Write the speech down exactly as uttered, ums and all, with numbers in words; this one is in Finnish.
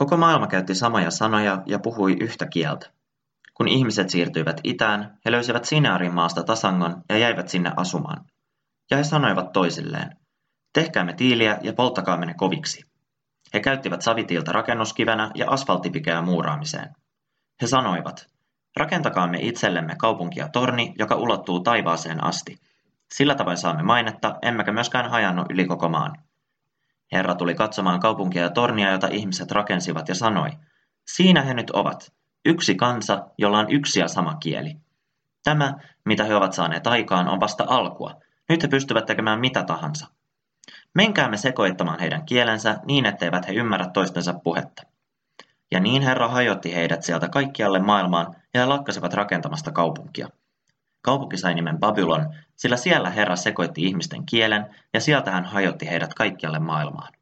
Koko maailma käytti samoja sanoja ja puhui yhtä kieltä. Kun ihmiset siirtyivät itään, he löysivät Sinearin maasta tasangon ja jäivät sinne asumaan. Ja he sanoivat toisilleen, tehkäämme tiiliä ja polttakaamme ne koviksi. He käyttivät savitiiltä rakennuskivenä ja asfalttipikeä muuraamiseen. He sanoivat, rakentakaamme itsellemme kaupunki ja torni, joka ulottuu taivaaseen asti. Sillä tavoin saamme mainetta, emmekä myöskään hajannu yli koko maan. Herra tuli katsomaan kaupunkia ja tornia, jota ihmiset rakensivat, ja sanoi, siinä he nyt ovat, yksi kansa, jolla on yksi ja sama kieli. Tämä, mitä he ovat saaneet aikaan, on vasta alkua. Nyt he pystyvät tekemään mitä tahansa. Menkäämme sekoittamaan heidän kielensä niin, etteivät he ymmärrä toistensa puhetta. Ja niin Herra hajotti heidät sieltä kaikkialle maailmaan, ja he lakkasivat rakentamasta kaupunkia. Kaupunki sai nimen Babylon, sillä siellä Herra sekoitti ihmisten kielen, ja sieltä hän hajotti heidät kaikkialle maailmaan.